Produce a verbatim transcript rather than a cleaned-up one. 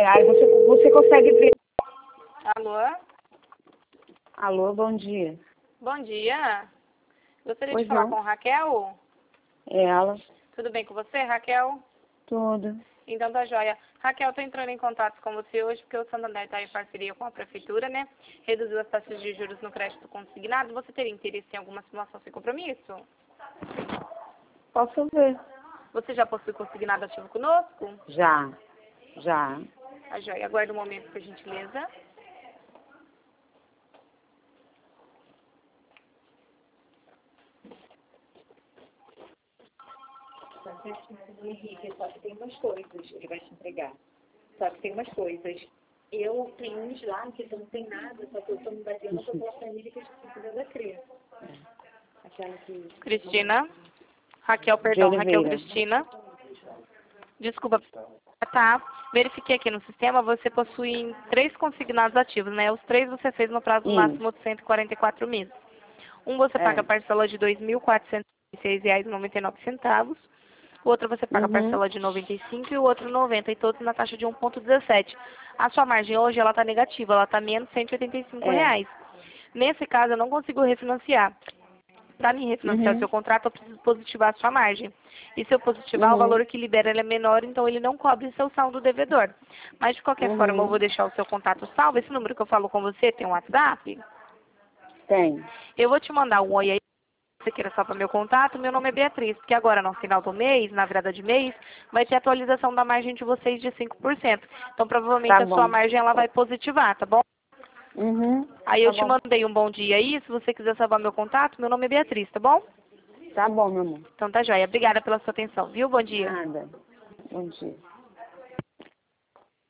aí você, você consegue ver. Alô? Alô, bom dia. Bom dia. Gostaria Pois de falar não. com Raquel. É ela. Tudo bem com você, Raquel? Tudo. Então tá joia. Raquel, tô entrando em contato com você hoje porque o Santander está em parceria com a Prefeitura, né? Reduziu as taxas de juros no crédito consignado. Você teria interesse em alguma simulação sem compromisso? Posso ver? Você já possui consignado ativo conosco? Já. Já. Tá joia. Aguarde um momento, por gentileza. Henrique, só que tem umas coisas, ele vai te entregar. Só que tem umas coisas. Eu tenho uns lá que não tem nada, só que eu estou me batendo na proposta dele que a gente precisa da criança. Aquela que... Cristina. Raquel, De perdão. Raquel Oliveira. Cristina. Desculpa. Tá. Verifiquei aqui no sistema, você possui três consignados ativos, né? Os três você fez no prazo Isso. máximo de cento e quarenta e quatro meses. Um você paga É. a parcela de dois mil quatrocentos e seis reais e noventa e nove centavos. O outro você paga a Uhum. parcela de noventa e cinco e o outro noventa, e todos na taxa de um vírgula dezessete. A sua margem hoje ela está negativa, ela está menos cento e oitenta e cinco É. reais. Nesse caso, eu não consigo refinanciar. Para me refinanciar o Uhum. seu contrato, eu preciso positivar a sua margem. E se eu positivar, o Uhum. valor que libera ele é menor, então ele não cobre seu saldo devedor. Mas, de qualquer forma, eu Uhum. vou deixar o seu contato salvo. Esse número que eu falo com você tem um WhatsApp? Tem. Eu vou te mandar um oi aí, se você queira só para meu contato. Meu nome é Beatriz, porque agora, no final do mês, na virada de mês, vai ter atualização da margem de vocês de cinco por cento. Então, provavelmente, Tá a sua bom. margem ela vai positivar, tá bom? Uhum. Aí Tá eu te bom. mandei um bom dia aí. Se você quiser salvar meu contato, meu nome é Beatriz, tá bom? Tá bom, meu amor. Então tá joia. Obrigada pela sua atenção, viu? Bom dia. Nada. Bom dia.